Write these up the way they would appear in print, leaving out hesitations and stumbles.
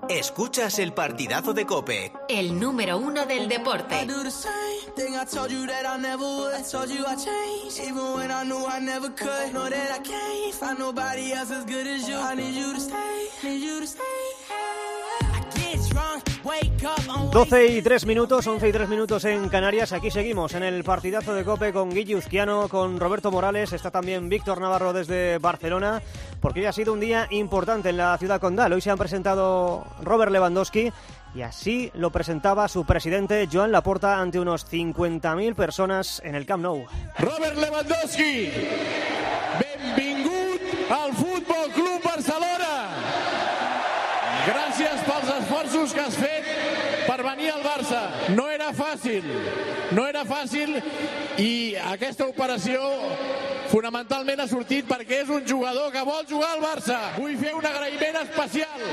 Escuchas el partidazo de COPE, el número 1 del deporte. Doce y 3 minutos, 11 y 3 minutos en Canarias. Aquí seguimos en el partidazo de COPE con Guille Uzquiano, con Roberto Morales. Está también Víctor Navarro desde Barcelona, porque hoy ha sido un día importante en la ciudad condal. Hoy se han presentado Robert Lewandowski y así lo presentaba su presidente Joan Laporta ante unos 50.000 personas en el Camp Nou. Robert Lewandowski, benvingut al Futbol Club Barcelona. Gràcies pels esforços que has fet per venir al Barça. No era fàcil i aquesta operació fonamentalment ha sortit perquè és un jugador que vol jugar al Barça. Vull fer un agraïment especial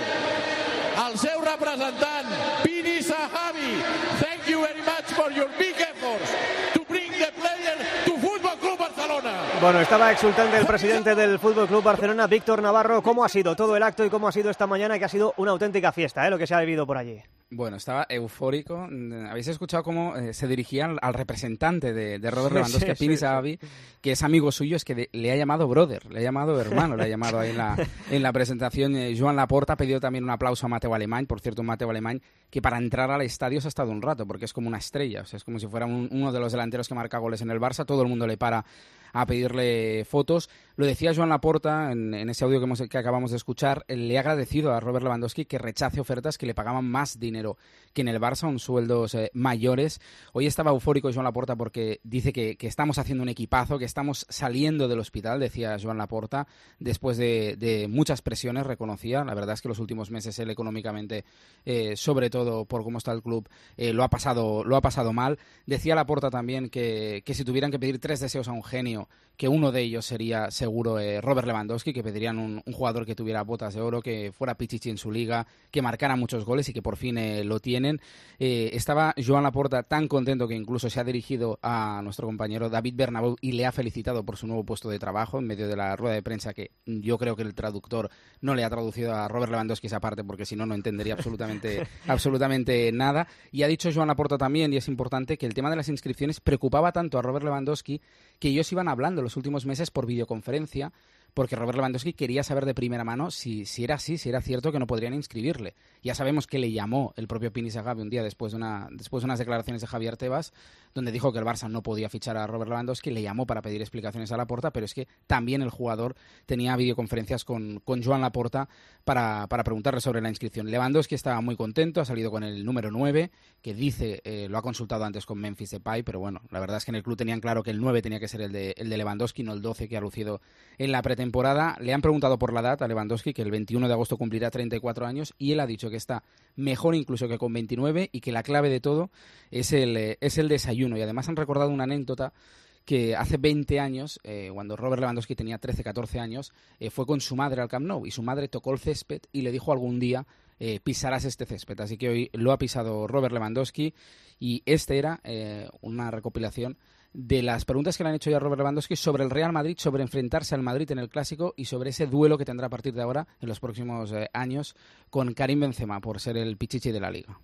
al seu representant, Pini Zahavi. Thank you very much for your big efforts to bring the player to Futbol Club Barcelona. Bueno, estaba exultante el presidente del Fútbol Club Barcelona, Víctor Navarro. ¿Cómo ha sido todo el acto y cómo ha sido esta mañana, que ha sido una auténtica fiesta, lo que se ha vivido por allí? Bueno, estaba eufórico. Habéis escuchado cómo se dirigían al representante de Robert Lewandowski, a Pini Zahavi, que es amigo suyo, es que le ha llamado brother, le ha llamado hermano, le ha llamado ahí en la presentación. Joan Laporta ha pedido también un aplauso a Mateu Alemany, por cierto, un Mateu Alemany que para entrar al estadio se ha estado un rato, porque es como una estrella, o sea, es como si fuera uno de los delanteros que marca goles en el Barça. Todo el mundo le para a pedirle fotos. Lo decía Joan Laporta en ese audio que acabamos de escuchar. Le ha agradecido a Robert Lewandowski que rechace ofertas que le pagaban más dinero que en el Barça, unos sueldos mayores. Hoy estaba eufórico Joan Laporta porque dice que estamos haciendo un equipazo, que estamos saliendo del hospital, decía Joan Laporta, después de muchas presiones, reconocía. La verdad es que los últimos meses él económicamente, sobre todo por cómo está el club, lo ha pasado mal. Decía Laporta también que si tuvieran que pedir 3 deseos a un genio, que uno de ellos sería seguro Robert Lewandowski, que pedirían un jugador que tuviera botas de oro, que fuera pichichi en su liga, que marcara muchos goles y que por fin lo tienen. Estaba Joan Laporta tan contento que incluso se ha dirigido a nuestro compañero David Bernabéu y le ha felicitado por su nuevo puesto de trabajo en medio de la rueda de prensa, que yo creo que el traductor no le ha traducido a Robert Lewandowski esa parte, porque si no, no entendería absolutamente nada. Y ha dicho Joan Laporta también, y es importante, que el tema de las inscripciones preocupaba tanto a Robert Lewandowski que ellos iban hablando los últimos meses por videoconferencia, porque Robert Lewandowski quería saber de primera mano si era así, si era cierto que no podrían inscribirle. Ya sabemos que le llamó el propio Pini Zahavi un día después de unas declaraciones de Javier Tebas, donde dijo que el Barça no podía fichar a Robert Lewandowski. Le llamó para pedir explicaciones a Laporta, pero es que también el jugador tenía videoconferencias con Joan Laporta para preguntarle sobre la inscripción. Lewandowski estaba muy contento, ha salido con el número 9, que dice, lo ha consultado antes con Memphis Depay, pero bueno, la verdad es que en el club tenían claro que el 9 tenía que ser el de Lewandowski, no el 12 que ha lucido en la pretemporada. Le han preguntado por la edad a Lewandowski, que el 21 de agosto cumplirá 34 años, y él ha dicho que está mejor incluso que con 29 y que la clave de todo es el desayuno. Y además han recordado una anécdota que hace 20 años, cuando Robert Lewandowski tenía 13, 14 años, fue con su madre al Camp Nou y su madre tocó el césped y le dijo algún día pisarás este césped. Así que hoy lo ha pisado Robert Lewandowski y era una recopilación de las preguntas que le han hecho ya a Robert Lewandowski sobre el Real Madrid, sobre enfrentarse al Madrid en el Clásico y sobre ese duelo que tendrá a partir de ahora, en los próximos años, con Karim Benzema, por ser el pichichi de la Liga.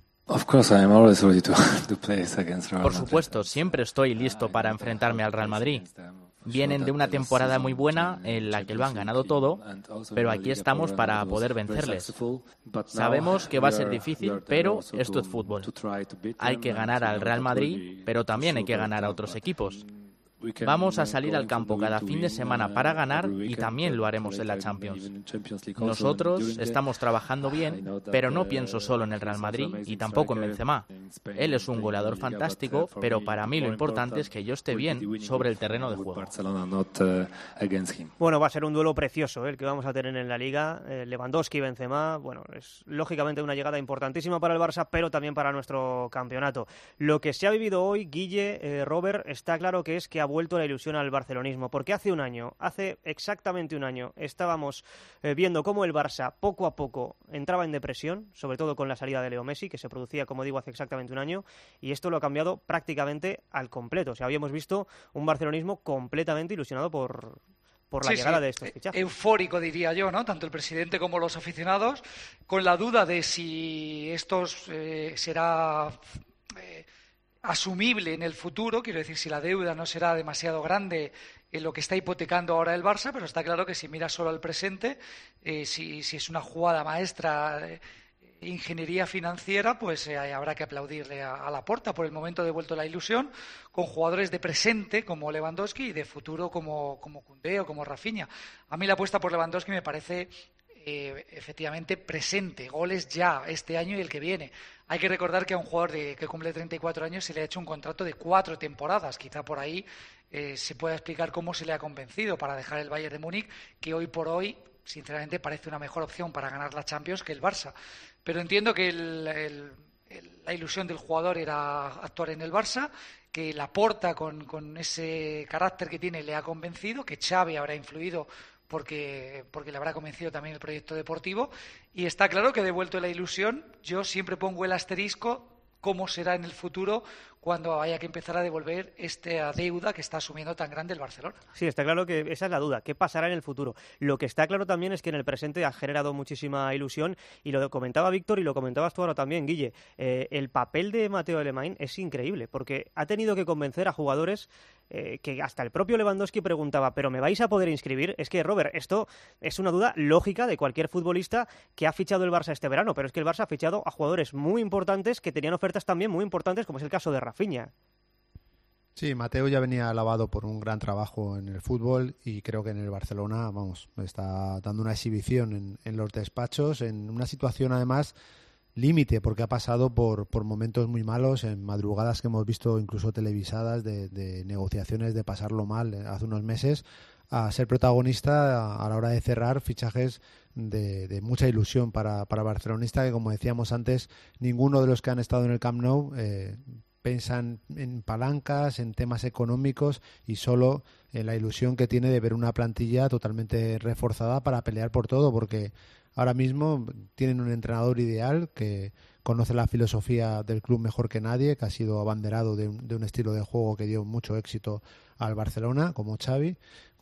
Por supuesto, siempre estoy listo para enfrentarme al Real Madrid. Vienen de una temporada muy buena en la que lo han ganado todo, pero aquí estamos para poder vencerles. Sabemos que va a ser difícil, pero esto es fútbol. Hay que ganar al Real Madrid, pero también hay que ganar a otros equipos. Vamos a salir al campo cada fin de semana para ganar y también lo haremos en la Champions. Nosotros estamos trabajando bien, pero no pienso solo en el Real Madrid y tampoco en Benzema. Él es un goleador fantástico, pero para mí lo importante es que yo esté bien sobre el terreno de juego. Bueno, va a ser un duelo precioso el que vamos a tener en la Liga. Lewandowski y Benzema, bueno, es lógicamente una llegada importantísima para el Barça, pero también para nuestro campeonato. Lo que se ha vivido hoy, Guille, Robert, está claro que es que ha vuelto la ilusión al barcelonismo, porque hace exactamente un año, estábamos viendo cómo el Barça poco a poco entraba en depresión, sobre todo con la salida de Leo Messi, que se producía, como digo, hace exactamente un año, y esto lo ha cambiado prácticamente al completo. O sea, habíamos visto un barcelonismo completamente ilusionado por por la llegada de estos fichajes. Eufórico, diría yo, ¿no? Tanto el presidente como los aficionados, con la duda de si esto será asumible en el futuro, quiero decir, si la deuda no será demasiado grande en lo que está hipotecando ahora el Barça, pero está claro que si mira solo al presente, si es una jugada maestra, ingeniería financiera, pues habrá que aplaudirle a Laporta. Por el momento ha devuelto la ilusión con jugadores de presente como Lewandowski y de futuro como Koundé o como Rafinha. A mí la apuesta por Lewandowski me parece efectivamente presente, goles ya este año y el que viene. Hay que recordar que a un jugador que cumple 34 años se le ha hecho un contrato de 4 temporadas. Quizá por ahí se pueda explicar cómo se le ha convencido para dejar el Bayern de Múnich, que hoy por hoy, sinceramente, parece una mejor opción para ganar la Champions que el Barça. Pero entiendo que la ilusión del jugador era actuar en el Barça, que Laporta con ese carácter que tiene le ha convencido, que Xavi habrá influido porque le habrá convencido también el proyecto deportivo, y está claro que ha devuelto la ilusión. Yo siempre pongo el asterisco cómo será en el futuro cuando haya que empezar a devolver esta deuda que está asumiendo tan grande el Barcelona. Sí, está claro que esa es la duda, ¿qué pasará en el futuro? Lo que está claro también es que en el presente ha generado muchísima ilusión, y lo comentaba Víctor y lo comentabas tú ahora también, Guille, el papel de Mateo Alemany es increíble, porque ha tenido que convencer a jugadores que hasta el propio Lewandowski preguntaba, ¿pero me vais a poder inscribir? Es que, Robert, esto es una duda lógica de cualquier futbolista que ha fichado el Barça este verano, pero es que el Barça ha fichado a jugadores muy importantes que tenían ofertas también muy importantes, como es el caso de Rafinha. Sí, Mateo ya venía alabado por un gran trabajo en el fútbol, y creo que en el Barcelona, está dando una exhibición en los despachos, en una situación además límite, porque ha pasado por momentos muy malos, en madrugadas que hemos visto incluso televisadas de negociaciones, de pasarlo mal hace unos meses, a ser protagonista a la hora de cerrar fichajes de mucha ilusión para barcelonista, que, como decíamos antes, ninguno de los que han estado en el Camp Nou piensan en palancas, en temas económicos, y solo en la ilusión que tiene de ver una plantilla totalmente reforzada para pelear por todo, porque ahora mismo tienen un entrenador ideal que conoce la filosofía del club mejor que nadie, que ha sido abanderado de un estilo de juego que dio mucho éxito al Barcelona, como Xavi,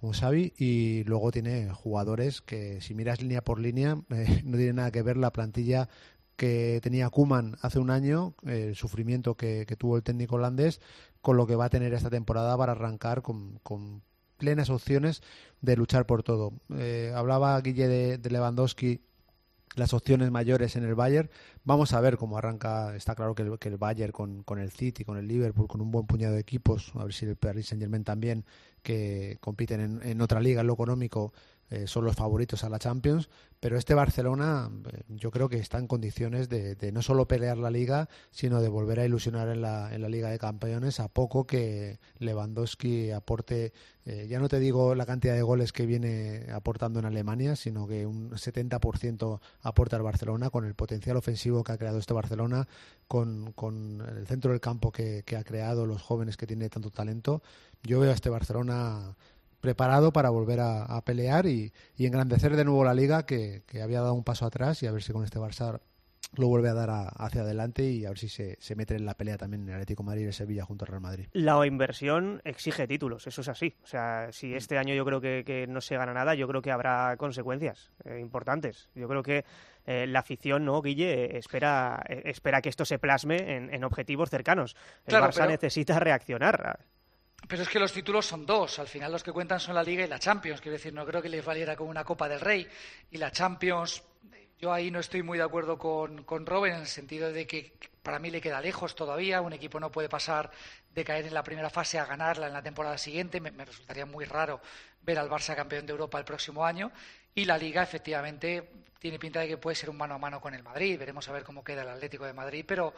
y luego tiene jugadores que, si miras línea por línea, no tiene nada que ver la plantilla que tenía Koeman hace un año, el sufrimiento que tuvo el técnico holandés, con lo que va a tener esta temporada para arrancar con plenas opciones de luchar por todo. Hablaba Guille de Lewandowski, las opciones mayores en el Bayern. Vamos a ver cómo arranca. Está claro que el Bayern con el City, con el Liverpool, con un buen puñado de equipos, a ver si el Paris Saint-Germain también, que compiten en otra liga en lo económico, son los favoritos a la Champions, pero este Barcelona yo creo que está en condiciones de no solo pelear la Liga, sino de volver a ilusionar en la Liga de Campeones, a poco que Lewandowski aporte, ya no te digo la cantidad de goles que viene aportando en Alemania, sino que un 70% aporta al Barcelona, con el potencial ofensivo que ha creado este Barcelona, con el centro del campo que ha creado, los jóvenes que tiene tanto talento. Yo veo a este Barcelona preparado para volver a pelear y engrandecer de nuevo la Liga, que había dado un paso atrás, y a ver si con este Barça lo vuelve a dar hacia adelante, y a ver si se mete en la pelea también en el Atlético de Madrid y el Sevilla junto al Real Madrid. La inversión exige títulos, eso es así. O sea, si este año yo creo que no se gana nada, yo creo que habrá consecuencias importantes. Yo creo que la afición, ¿no, Guille? Espera que esto se plasme en objetivos cercanos. El Barça necesita reaccionar. Pero es que los títulos son dos. Al final los que cuentan son la Liga y la Champions. Quiero decir, no creo que les valiera como una Copa del Rey. Y la Champions, yo ahí no estoy muy de acuerdo con Robert, en el sentido de que para mí le queda lejos todavía. Un equipo no puede pasar de caer en la primera fase a ganarla en la temporada siguiente. Me resultaría muy raro ver al Barça campeón de Europa el próximo año. Y la Liga, efectivamente, tiene pinta de que puede ser un mano a mano con el Madrid. Veremos a ver cómo queda el Atlético de Madrid. Pero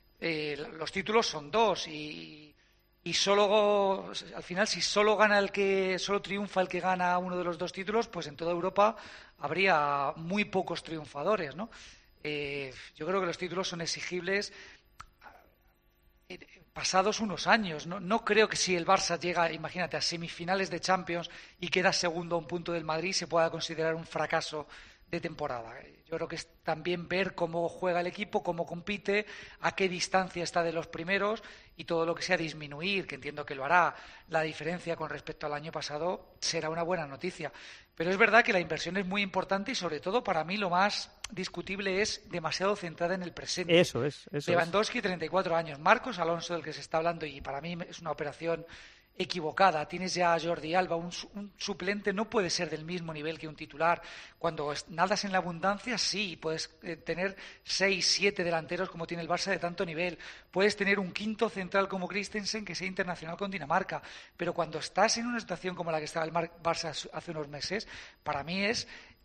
los títulos son dos, y solo, al final, si solo triunfa el que gana uno de los dos títulos, pues en toda Europa habría muy pocos triunfadores, ¿no? Yo creo que los títulos son exigibles pasados unos años. No creo que si el Barça llega, imagínate, a semifinales de Champions y queda segundo a un punto del Madrid, se pueda considerar un fracaso de temporada. Yo creo que es también ver cómo juega el equipo, cómo compite, a qué distancia está de los primeros y todo lo que sea disminuir, que entiendo que lo hará, la diferencia con respecto al año pasado, será una buena noticia. Pero es verdad que la inversión es muy importante y sobre todo para mí lo más discutible es demasiado centrada en el presente. Eso es. Lewandowski, 34 años. Marcos Alonso, del que se está hablando, y para mí es una operación equivocada. Tienes ya a Jordi Alba, un suplente no puede ser del mismo nivel que un titular. Cuando nadas en la abundancia, sí, puedes tener 6, 7 delanteros como tiene el Barça de tanto nivel. Puedes tener un quinto central como Christensen que sea internacional con Dinamarca. Pero cuando estás en una situación como la que estaba el Barça hace unos meses, para mí es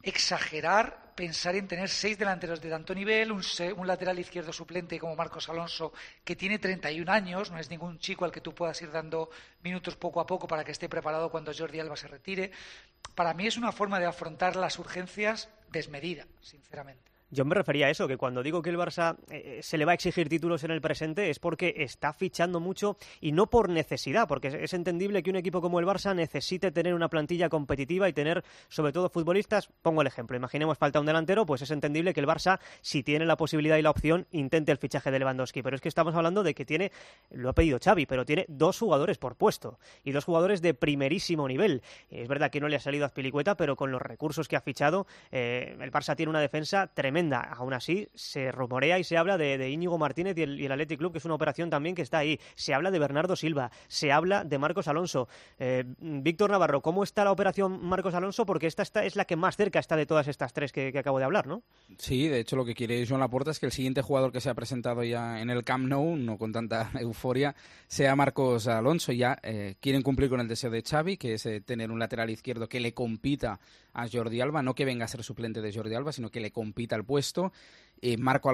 exagerar pensar en tener 6 delanteros de tanto nivel, un lateral izquierdo suplente como Marcos Alonso, que tiene 31 años, no es ningún chico al que tú puedas ir dando minutos poco a poco para que esté preparado cuando Jordi Alba se retire. Para mí es una forma de afrontar las urgencias desmedida, sinceramente. Yo me refería a eso, que cuando digo que el Barça se le va a exigir títulos en el presente es porque está fichando mucho y no por necesidad, porque es entendible que un equipo como el Barça necesite tener una plantilla competitiva y tener, sobre todo, futbolistas. Pongo el ejemplo, imaginemos falta un delantero, pues es entendible que el Barça, si tiene la posibilidad y la opción, intente el fichaje de Lewandowski, pero es que estamos hablando de que tiene, lo ha pedido Xavi, pero tiene 2 jugadores por puesto y 2 jugadores de primerísimo nivel. Es verdad que no le ha salido a Azpilicueta, pero con los recursos que ha fichado, el Barça tiene una defensa tremenda. Aún así, se rumorea y se habla de Íñigo Martínez y el Athletic Club, que es una operación también que está ahí. Se habla de Bernardo Silva, se habla de Marcos Alonso. Víctor Navarro, ¿cómo está la operación Marcos Alonso? Porque esta es la que más cerca está de todas estas 3 que acabo de hablar, ¿no? Sí, de hecho lo que quiere Joan Laporta es que el siguiente jugador que se ha presentado ya en el Camp Nou, no con tanta euforia, sea Marcos Alonso. Ya quieren cumplir con el deseo de Xavi, que es tener un lateral izquierdo que le compita a Jordi Alba, no que venga a ser suplente de Jordi Alba, sino que le compita al puesto. Marcos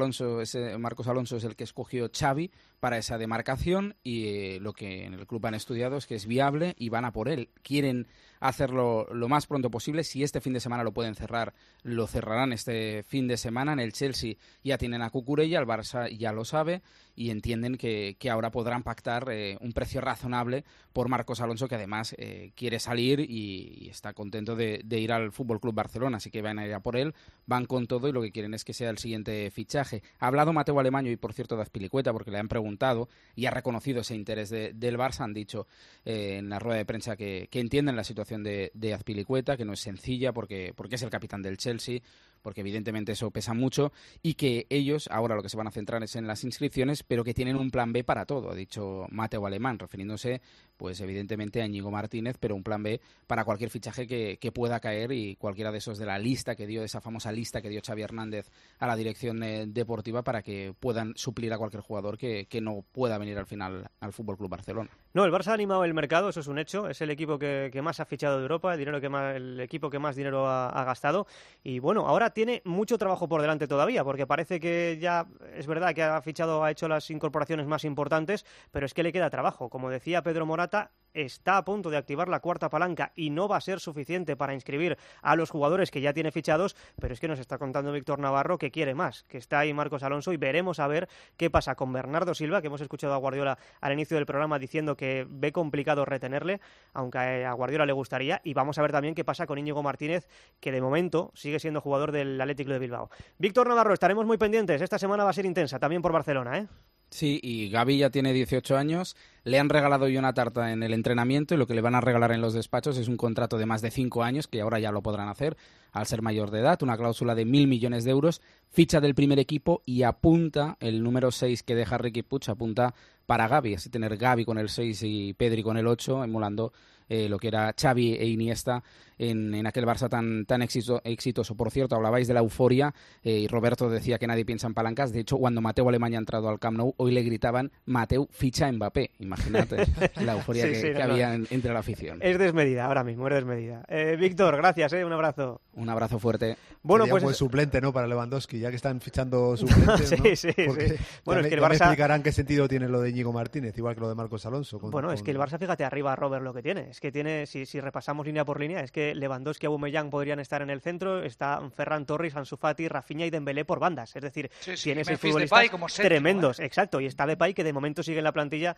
Alonso es el que escogió Xavi para esa demarcación y lo que en el club han estudiado es que es viable y van a por él. Quieren hacerlo lo más pronto posible. Si este fin de semana lo pueden cerrar, lo cerrarán este fin de semana. En el Chelsea ya tienen a Cucurella, el Barça ya lo sabe y entienden que ahora podrán pactar un precio razonable por Marcos Alonso, que además quiere salir y está contento de ir al Fútbol Club Barcelona, así que van a ir a por él, van con todo y lo que quieren es que sea el siguiente fichaje. Ha hablado Mateu Alemany y por cierto de Azpilicueta porque le han preguntado y ha reconocido ese interés del Barça. Han dicho en la rueda de prensa que entienden la situación de Azpilicueta, que no es sencilla porque es el capitán del Chelsea, porque evidentemente eso pesa mucho y que ellos ahora lo que se van a centrar es en las inscripciones, pero que tienen un plan B para todo, ha dicho Mateu Alemany, refiriéndose pues evidentemente a Íñigo Martínez, pero un plan B para cualquier fichaje que pueda caer y cualquiera de esos de la lista que dio, de esa famosa lista que dio Xavi Hernández a la dirección deportiva para que puedan suplir a cualquier jugador que no pueda venir al final al Fútbol Club Barcelona. No, el Barça ha animado el mercado, eso es un hecho, es el equipo que más ha fichado de Europa, el equipo que más dinero ha gastado y bueno, ahora tiene mucho trabajo por delante todavía, porque parece que ya es verdad que ha hecho las incorporaciones más importantes, pero es que le queda trabajo. Como decía Pedro Morata, está a punto de activar la cuarta palanca y no va a ser suficiente para inscribir a los jugadores que ya tiene fichados, pero es que nos está contando Víctor Navarro que quiere más, que está ahí Marcos Alonso y veremos a ver qué pasa con Bernardo Silva, que hemos escuchado a Guardiola al inicio del programa diciendo que ve complicado retenerle, aunque a Guardiola le gustaría, y vamos a ver también qué pasa con Íñigo Martínez, que de momento sigue siendo jugador del Athletic Club de Bilbao. Víctor Navarro, estaremos muy pendientes, esta semana va a ser intensa, también por Barcelona, ¿eh? Sí, y Gavi ya tiene 18 años, le han regalado ya una tarta en el entrenamiento y lo que le van a regalar en los despachos es un contrato de más de 5 años, que ahora ya lo podrán hacer al ser mayor de edad, una cláusula de 1.000 millones de euros, ficha del primer equipo y apunta el número 6 que deja Riqui Puig, apunta para Gavi, así tener Gavi con el 6 y Pedri con el 8, emulando lo que era Xavi e Iniesta en aquel Barça tan exitoso. Por cierto, hablabais de la euforia y Roberto decía que nadie piensa en palancas. De hecho, cuando Mateu Alemany ha entrado al Camp Nou, hoy le gritaban Mateu ficha a Mbappé. Imagínate la euforia que había entre la afición. Es desmedida, ahora mismo, es desmedida. Víctor, gracias, un abrazo. Un abrazo fuerte. Bueno, pues un buen suplente, ¿no? Para Lewandowski, ya que están fichando suplentes, ¿no? sí. Bueno, es que el Barça... me explicarán qué sentido tiene lo de Íñigo Martínez, igual que lo de Marcos Alonso. Es que el Barça, fíjate arriba, Robert, lo que tiene. Es que tiene, si repasamos línea por línea, es que Lewandowski y Aubameyang podrían estar en el centro, está Ferran Torres, Ansu Fati, Rafinha y Dembélé por bandas. Es decir, tiene seis futbolistas tremendos, exacto. Y está Depay, que de momento sigue en la plantilla, aunque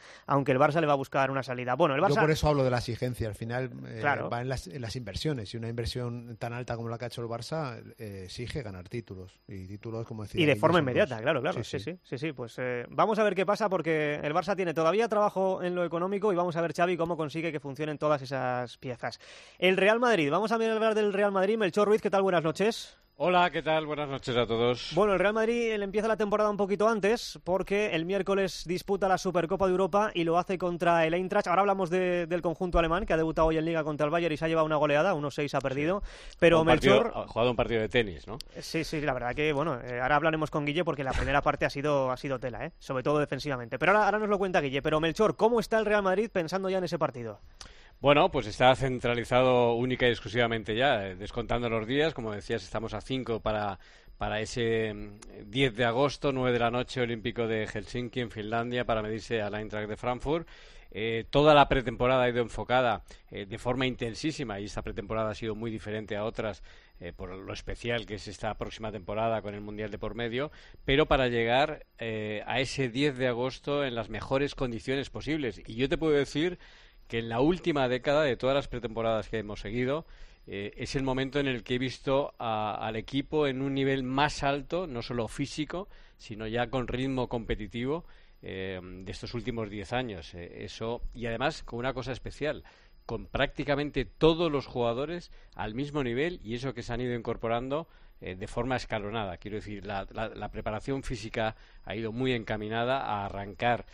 aunque el Barça le va a buscar una salida. Bueno, el Barça... Yo por eso hablo de la exigencia. Al final claro, va en las inversiones. Y una inversión tan alta como la que ha hecho el Barça exige ganar títulos. Y títulos, como decía... Y de forma inmediata, claro. Sí. Pues vamos a ver qué pasa, porque el Barça tiene todavía trabajo en lo económico y vamos a ver, Xavi, cómo consigue que funcionen todas esas piezas. El Real Madrid. Vamos a hablar del Real Madrid. Melchor Ruiz, ¿qué tal? Buenas noches. Hola, ¿qué tal? Buenas noches a todos. Bueno, el Real Madrid empieza la temporada un poquito antes porque el miércoles disputa la Supercopa de Europa y lo hace contra el Eintracht. Ahora hablamos del conjunto alemán, que ha debutado hoy en Liga contra el Bayern y se ha llevado una goleada, 1-6 ha perdido. Pero Melchor... Ha jugado un partido de tenis, ¿no? Sí, la verdad que, bueno, ahora hablaremos con Guille porque la primera parte ha sido tela, sobre todo defensivamente. Pero ahora nos lo cuenta Guille. Pero Melchor, ¿cómo está el Real Madrid pensando ya en ese partido? Bueno, pues está centralizado única y exclusivamente ya, descontando los días. Como decías, estamos a 5 para ese 10 de agosto, 9 de la noche, Olímpico de Helsinki, en Finlandia, para medirse al Eintracht de Frankfurt. Toda la pretemporada ha ido enfocada de forma intensísima, y esta pretemporada ha sido muy diferente a otras por lo especial que es esta próxima temporada con el Mundial de por medio, pero para llegar a ese 10 de agosto en las mejores condiciones posibles. Y yo te puedo decir que en la última década, de todas las pretemporadas que hemos seguido, es el momento en el que he visto al equipo en un nivel más alto, no solo físico, sino ya con ritmo competitivo de estos últimos 10 años. Eso, y además con una cosa especial, con prácticamente todos los jugadores al mismo nivel, y eso que se han ido incorporando de forma escalonada. Quiero decir, la preparación física ha ido muy encaminada a arrancar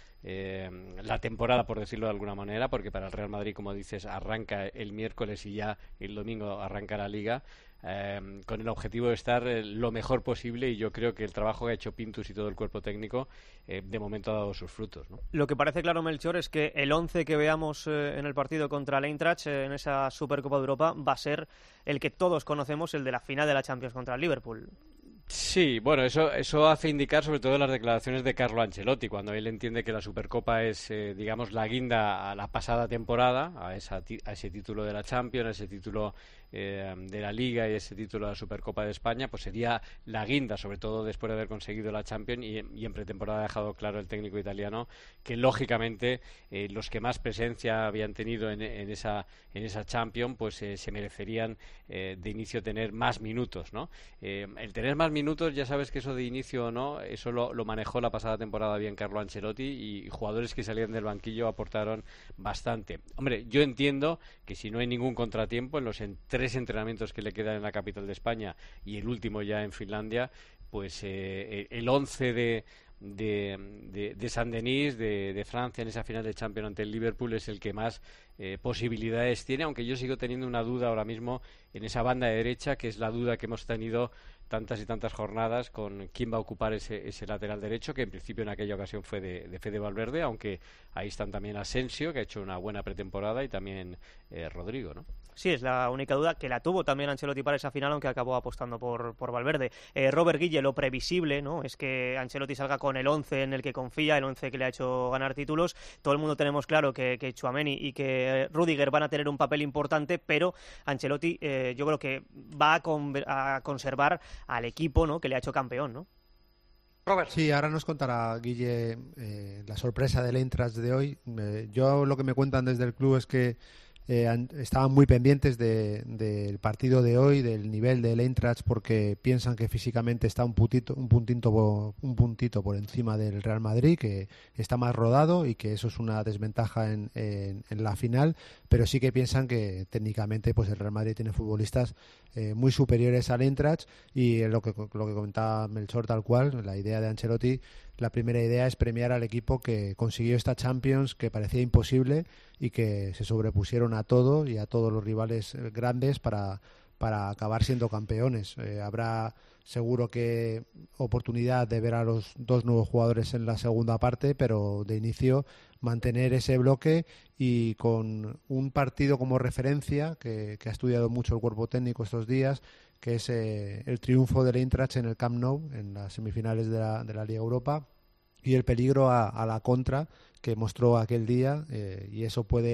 la temporada, por decirlo de alguna manera, porque para el Real Madrid, como dices, arranca el miércoles y ya el domingo arranca la Liga, con el objetivo de estar lo mejor posible, y yo creo que el trabajo que ha hecho Pintus y todo el cuerpo técnico de momento ha dado sus frutos, ¿no? Lo que parece claro, Melchor, es que el 11 que veamos en el partido contra el Eintracht en esa Supercopa de Europa va a ser el que todos conocemos, el de la final de la Champions contra el Liverpool. Sí, bueno, eso hace indicar sobre todo las declaraciones de Carlo Ancelotti, cuando él entiende que la Supercopa es, digamos, la guinda a la pasada temporada, a ese título de la Champions, a ese título de la Liga y ese título de la Supercopa de España, pues sería la guinda, sobre todo después de haber conseguido la Champions, y en pretemporada ha dejado claro el técnico italiano que lógicamente los que más presencia habían tenido en esa Champions, pues se merecerían de inicio tener más minutos, ¿no? El tener más minutos, ya sabes que eso de inicio o no, eso lo manejó la pasada temporada bien Carlo Ancelotti, y jugadores que salían del banquillo aportaron bastante. Hombre, yo entiendo que si no hay ningún contratiempo en los 3 entrenamientos que le quedan en la capital de España y el último ya en Finlandia, pues el 11 de Saint-Denis, de Francia, en esa final de Champions ante el Liverpool, es el que más posibilidades tiene, aunque yo sigo teniendo una duda ahora mismo en esa banda de derecha, que es la duda que hemos tenido tantas y tantas jornadas con quién va a ocupar ese lateral derecho, que en principio en aquella ocasión fue de Fede Valverde, aunque ahí están también Asensio, que ha hecho una buena pretemporada, y también Rodrigo, ¿no? Sí, es la única duda, que la tuvo también Ancelotti para esa final, aunque acabó apostando por Valverde. Robert Guille, lo previsible, ¿no?, es que Ancelotti salga con el 11 en el que confía, el 11 que le ha hecho ganar títulos. Todo el mundo tenemos claro que Tchouaméni y que Rüdiger van a tener un papel importante, pero Ancelotti yo creo que va a conservar al equipo, ¿no?, que le ha hecho campeón, ¿no? Robert. Sí, ahora nos contará Guille la sorpresa del Eintracht de hoy. Yo lo que me cuentan desde el club es que estaban muy pendientes del partido de hoy, del nivel del Eintracht, porque piensan que físicamente está un puntito por encima del Real Madrid, que está más rodado y que eso es una desventaja en la final, pero sí que piensan que técnicamente pues el Real Madrid tiene futbolistas muy superiores al Eintracht, y lo que comentaba Melchor, tal cual, la idea de Ancelotti, la primera idea es premiar al equipo que consiguió esta Champions, que parecía imposible, y que se sobrepusieron a todo y a todos los rivales grandes para acabar siendo campeones. Habrá seguro que oportunidad de ver a los 2 nuevos jugadores en la segunda parte, pero de inicio mantener ese bloque, y con un partido como referencia que ha estudiado mucho el cuerpo técnico estos días, que es el triunfo del Eintracht en el Camp Nou en las semifinales de la Liga Europa, y el peligro a la contra que mostró aquel día, y eso puede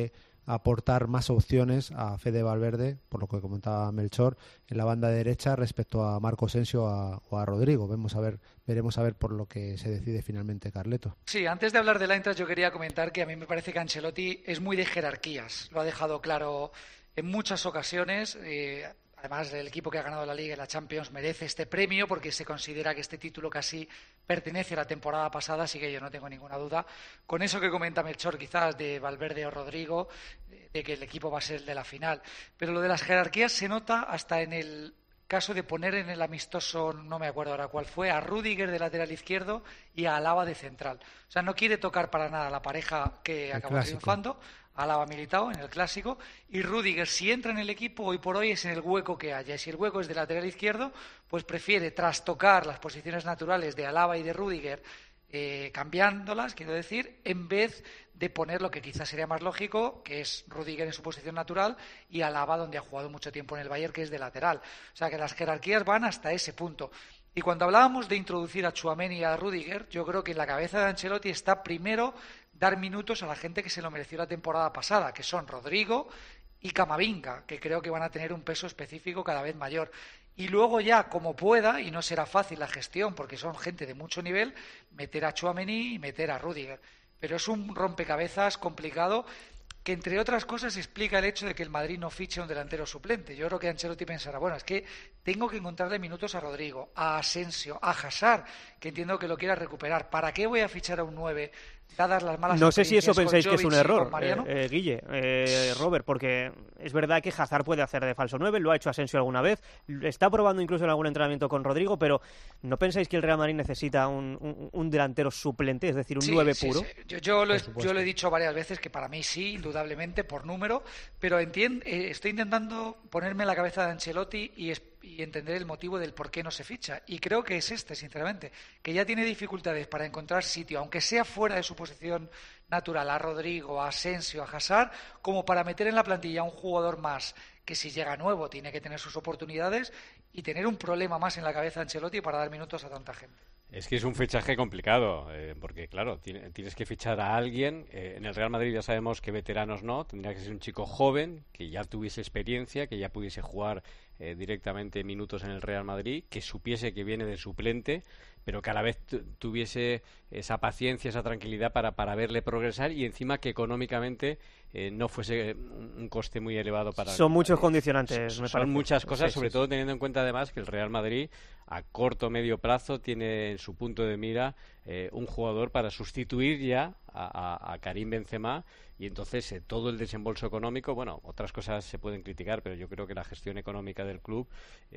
aportar más opciones a Fede Valverde, por lo que comentaba Melchor, en la banda derecha respecto a Marco Asensio o a Rodrigo. Veremos a ver por lo que se decide finalmente Carleto. Sí, antes de hablar del Eintracht yo quería comentar que a mí me parece que Ancelotti es muy de jerarquías. Lo ha dejado claro en muchas ocasiones. Además, el equipo que ha ganado la Liga y la Champions merece este premio porque se considera que este título casi pertenece a la temporada pasada, así que yo no tengo ninguna duda. Con eso que comenta Melchor, quizás de Valverde o Rodrigo, de que el equipo va a ser el de la final. Pero lo de las jerarquías se nota hasta en el caso de poner en el amistoso, no me acuerdo ahora cuál fue, a Rüdiger de lateral izquierdo y a Alaba de central. O sea, no quiere tocar para nada la pareja que acabó triunfando. Alaba Militao en el clásico, y Rüdiger, si entra en el equipo, hoy por hoy es en el hueco que haya. Si el hueco es de lateral izquierdo, pues prefiere trastocar las posiciones naturales de Alaba y de Rüdiger, cambiándolas, quiero decir, en vez de poner lo que quizás sería más lógico, que es Rüdiger en su posición natural y Alaba donde ha jugado mucho tiempo en el Bayern, que es de lateral. O sea que las jerarquías van hasta ese punto. Y cuando hablábamos de introducir a Tchouaméni y a Rüdiger, yo creo que en la cabeza de Ancelotti está primero dar minutos a la gente que se lo mereció la temporada pasada, que son Rodrigo y Camavinga, que creo que van a tener un peso específico cada vez mayor. Y luego ya, como pueda, y no será fácil la gestión, porque son gente de mucho nivel, meter a Tchouaméni y meter a Rüdiger. Pero es un rompecabezas complicado que, entre otras cosas, explica el hecho de que el Madrid no fiche un delantero suplente. Yo creo que Ancelotti pensará, bueno, es que tengo que encontrarle minutos a Rodrigo, a Asensio, a Hazard, que entiendo que lo quiera recuperar. ¿Para qué voy a fichar a un 9? Dadas las malas no sé si eso pensáis que es un error, Guille, Robert, porque es verdad que Hazard puede hacer de falso 9, lo ha hecho Asensio alguna vez, está probando incluso en algún entrenamiento con Rodrigo, pero ¿no pensáis que el Real Madrid necesita un delantero suplente, es decir, un 9 puro? Sí. Yo lo he dicho varias veces que para mí sí, indudablemente, por número, pero estoy intentando ponerme en la cabeza de Ancelotti y entender el motivo del por qué no se ficha. Y creo que es sinceramente, que ya tiene dificultades para encontrar sitio, aunque sea fuera de su posición natural, a Rodrigo, a Asensio, a Hazard, como para meter en la plantilla a un jugador más que, si llega nuevo, tiene que tener sus oportunidades, y tener un problema más en la cabeza de Ancelotti para dar minutos a tanta gente. Es que es un fichaje complicado, porque claro, tienes que fichar a alguien. En el Real Madrid ya sabemos que veteranos no, tendría que ser un chico joven, que ya tuviese experiencia, que ya pudiese jugar directamente minutos en el Real Madrid, que supiese que viene de suplente, pero que a la vez tuviese esa paciencia, esa tranquilidad para verle progresar, y encima que económicamente no fuese un coste muy elevado para... Son muchos condicionantes, me parece. Son muchas cosas, sobre todo teniendo en cuenta además que el Real Madrid a corto o medio plazo tiene en su punto de mira un jugador para sustituir ya a Karim Benzema, y entonces todo el desembolso económico, bueno, otras cosas se pueden criticar, pero yo creo que la gestión económica del club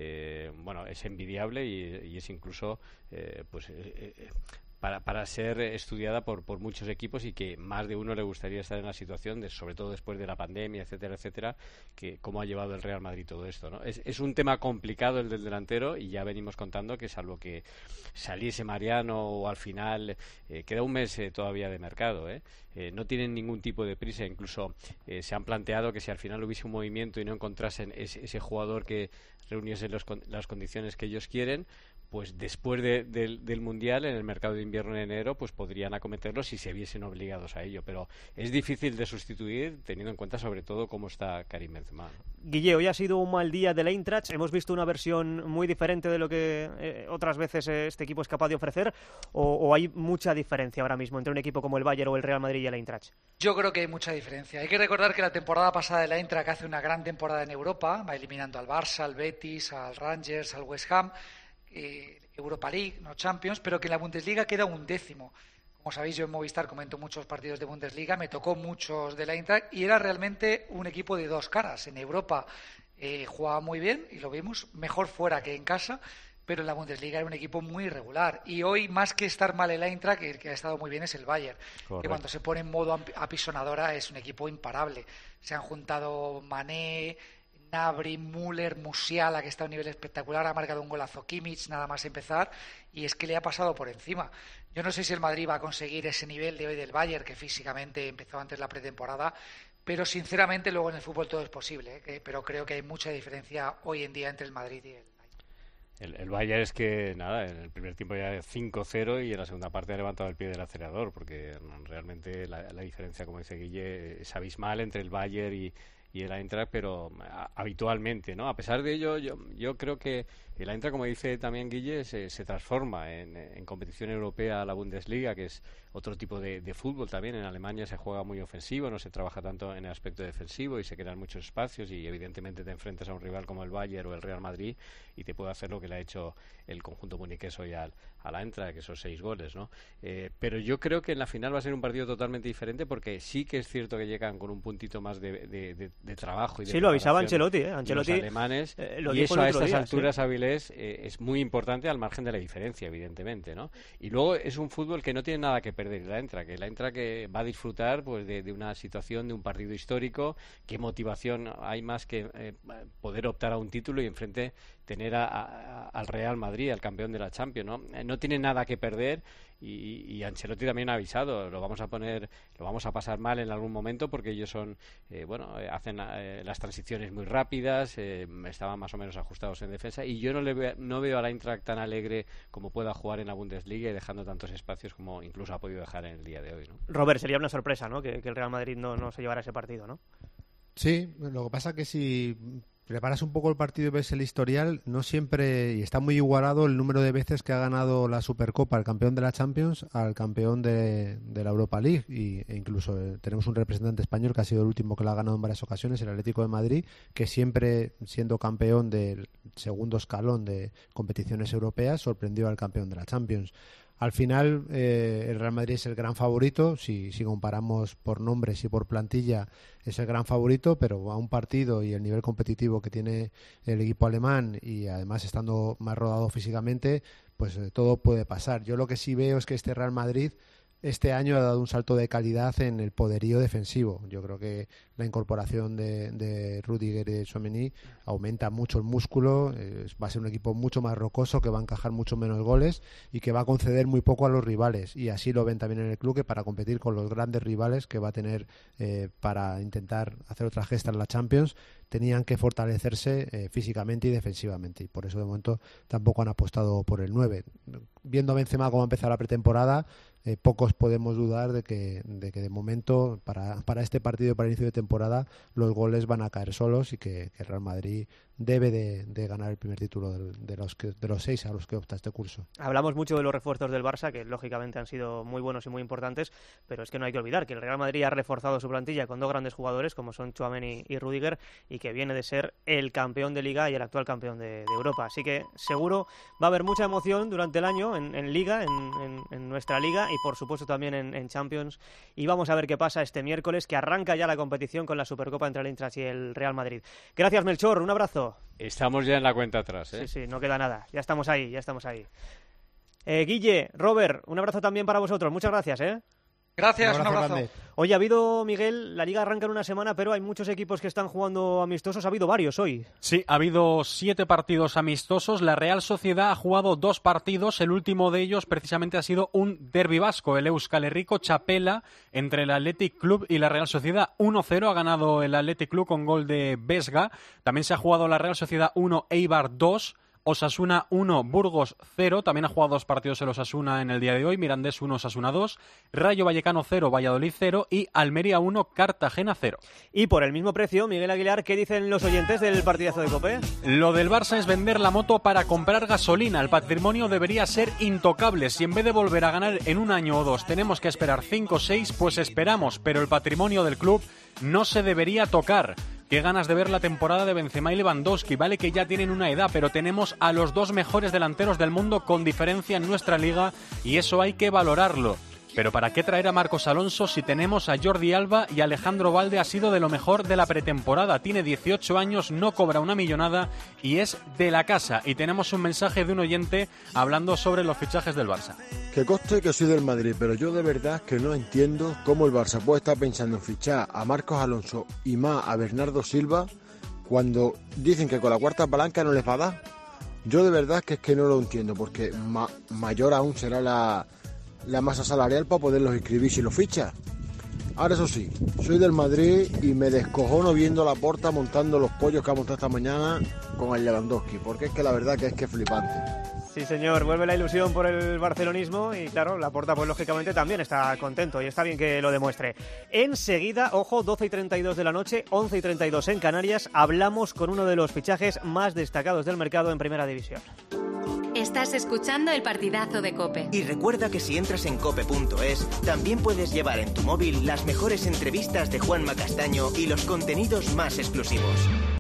es envidiable y es incluso para ser estudiada por muchos equipos, y que más de uno le gustaría estar en la situación, sobre todo después de la pandemia, etcétera, etcétera, que cómo ha llevado el Real Madrid todo esto, ¿no? Es un tema complicado el del delantero, y ya venimos contando que, salvo que saliese Mariano o al final queda un mes todavía de mercado, no tienen ningún tipo de prisa. Incluso se han planteado que si al final hubiese un movimiento y no encontrasen ese jugador que reuniese las condiciones que ellos quieren, pues después del Mundial, en el mercado de invierno en enero, pues podrían acometerlo si se viesen obligados a ello. Pero es difícil de sustituir, teniendo en cuenta sobre todo cómo está Karim Benzema. Guille, hoy ha sido un mal día del Eintracht. Hemos visto una versión muy diferente de lo que otras veces este equipo es capaz de ofrecer, o hay mucha diferencia ahora mismo entre un equipo como el Bayern o el Real Madrid y el Eintracht. Yo creo que hay mucha diferencia. Hay que recordar que la temporada pasada el Eintracht hace una gran temporada en Europa, va eliminando al Barça, al Betis, al Rangers, al West Ham, Europa League, no Champions, pero que en la Bundesliga queda 11º. Como sabéis, yo en Movistar comento muchos partidos de Bundesliga, me tocó muchos del Eintracht, y era realmente un equipo de dos caras. En Europa jugaba muy bien, y lo vimos mejor fuera que en casa, pero en la Bundesliga era un equipo muy irregular. Y hoy, más que estar mal el Eintracht, el que ha estado muy bien es el Bayern. Correcto. Que cuando se pone en modo apisonadora es un equipo imparable. Se han juntado Mané, Gnabry, Müller, Musiala, que está a un nivel espectacular, ha marcado un golazo Kimmich nada más empezar, y es que le ha pasado por encima. Yo no sé si el Madrid va a conseguir ese nivel de hoy del Bayern, que físicamente empezó antes la pretemporada, pero sinceramente luego en el fútbol todo es posible, pero creo que hay mucha diferencia hoy en día entre el Madrid y el Bayern. El Bayern es que, nada, en el primer tiempo ya 5-0 y en la segunda parte ha levantado el pie del acelerador, porque realmente la diferencia, como dice Guille, es abismal entre el Bayern y el Eintracht, pero habitualmente, ¿no? A pesar de ello, yo creo que el Eintracht, como dice también Guille, se transforma en competición europea, la Bundesliga, que es otro tipo de fútbol también. En Alemania se juega muy ofensivo, no se trabaja tanto en el aspecto defensivo y se crean muchos espacios, y evidentemente te enfrentas a un rival como el Bayern o el Real Madrid y te puede hacer lo que le ha hecho el conjunto muniqués hoy al Eintracht, que son 6 goles, ¿no? Pero yo creo que en la final va a ser un partido totalmente diferente, porque sí que es cierto que llegan con un puntito más de trabajo y de sí, lo avisaba Ancelotti, los alemanes, y eso a estas alturas, Avilés, es muy importante, al margen de la diferencia, evidentemente, ¿no? Y luego es un fútbol que no tiene nada que perder el Eintracht que va a disfrutar pues de una situación, de un partido histórico. Qué motivación hay más que poder optar a un título y enfrente tener al Real Madrid, al campeón de la Champions, ¿no? No tiene nada que perder, y Ancelotti también ha avisado, lo vamos a pasar mal en algún momento, porque ellos son hacen las transiciones muy rápidas, estaban más o menos ajustados en defensa, y yo no veo al Eintracht tan alegre como pueda jugar en la Bundesliga y dejando tantos espacios como incluso ha podido dejar en el día de hoy, ¿no? Robert, sería una sorpresa, ¿no? Que el Real Madrid no se llevara ese partido, ¿no? Sí, lo que pasa que si preparas un poco el partido y ves el historial, no siempre, y está muy igualado el número de veces que ha ganado la Supercopa el campeón de la Champions al campeón de la Europa League, e incluso tenemos un representante español que ha sido el último que la ha ganado en varias ocasiones, el Atlético de Madrid, que siempre siendo campeón del segundo escalón de competiciones europeas sorprendió al campeón de la Champions. Al final, el Real Madrid es el gran favorito, si comparamos por nombres y por plantilla, es el gran favorito, pero a un partido y el nivel competitivo que tiene el equipo alemán, y además estando más rodado físicamente, pues todo puede pasar. Yo lo que sí veo es que este Real Madrid este año ha dado un salto de calidad en el poderío defensivo. Yo creo que la incorporación de Rüdiger y de Tchouaméni aumenta mucho el músculo, va a ser un equipo mucho más rocoso, que va a encajar mucho menos goles y que va a conceder muy poco a los rivales, y así lo ven también en el club, que para competir con los grandes rivales que va a tener para intentar hacer otra gesta en la Champions, tenían que fortalecerse físicamente y defensivamente, y por eso de momento tampoco han apostado por el 9. Viendo a Benzema cómo ha empezado la pretemporada, pocos podemos dudar de que de momento para este partido y para el inicio de temporada los goles van a caer solos, y que el Real Madrid debe de ganar el primer título de los 6 a los que opta este curso. Hablamos mucho de los refuerzos del Barça, que lógicamente han sido muy buenos y muy importantes, pero es que no hay que olvidar que el Real Madrid ha reforzado su plantilla con 2 grandes jugadores como son Tchouaméni y Rüdiger, y que viene de ser el campeón de Liga y el actual campeón de Europa. Así que seguro va a haber mucha emoción durante el año en Liga, en nuestra Liga, y por supuesto también en Champions, y vamos a ver qué pasa este miércoles, que arranca ya la competición con la Supercopa entre el Eintracht y el Real Madrid. Gracias, Melchor, un abrazo. Estamos ya en la cuenta atrás, ¿eh? Sí, no queda nada, ya estamos ahí. Guille, Robert, un abrazo también para vosotros, muchas gracias, ¿eh? Gracias, un abrazo. Oye, ha habido, Miguel, la Liga arranca en una semana, pero hay muchos equipos que están jugando amistosos. Ha habido varios hoy. Sí, ha habido 7 partidos amistosos. La Real Sociedad ha jugado 2 partidos. El último de ellos precisamente ha sido un derbi vasco, el Euskal Herriko Txapela, entre el Athletic Club y la Real Sociedad. 1-0 ha ganado el Athletic Club con gol de Vesga. También se ha jugado la Real Sociedad 1, Eibar 2. Osasuna 1, Burgos 0, también ha jugado 2 partidos el Osasuna en el día de hoy, Mirandés 1, Osasuna 2, Rayo Vallecano 0, Valladolid 0 y Almería 1, Cartagena 0. Y por el mismo precio, Miguel Aguilar, ¿qué dicen los oyentes del partidazo de COPE? Lo del Barça es vender la moto para comprar gasolina, el patrimonio debería ser intocable, si en vez de volver a ganar en un año o 2 tenemos que esperar 5 o 6, pues esperamos, pero el patrimonio del club no se debería tocar. Qué ganas de ver la temporada de Benzema y Lewandowski. Vale que ya tienen una edad, pero tenemos a los 2 mejores delanteros del mundo con diferencia en nuestra liga y eso hay que valorarlo. Pero ¿para qué traer a Marcos Alonso si tenemos a Jordi Alba y Alejandro Valde ha sido de lo mejor de la pretemporada? Tiene 18 años, no cobra una millonada y es de la casa. Y tenemos un mensaje de un oyente hablando sobre los fichajes del Barça. Que conste que soy del Madrid, pero yo de verdad que no entiendo cómo el Barça puede estar pensando en fichar a Marcos Alonso y más a Bernardo Silva cuando dicen que con la cuarta palanca no les va a dar. Yo de verdad que es que no lo entiendo, porque mayor aún será la masa salarial para poderlos inscribir si los ficha. Ahora eso sí, soy del Madrid y me descojono viendo a Laporta montando los pollos que ha montado esta mañana con el Lewandowski, porque es que la verdad que es flipante. Sí, señor, vuelve la ilusión por el barcelonismo y claro, Laporta pues lógicamente también está contento y está bien que lo demuestre. Enseguida, ojo, 12:32 de la noche, 11:32 en Canarias, hablamos con uno de los fichajes más destacados del mercado en Primera División. Estás escuchando el partidazo de COPE. Y recuerda que si entras en cope.es, también puedes llevar en tu móvil las mejores entrevistas de Juanma Castaño y los contenidos más exclusivos.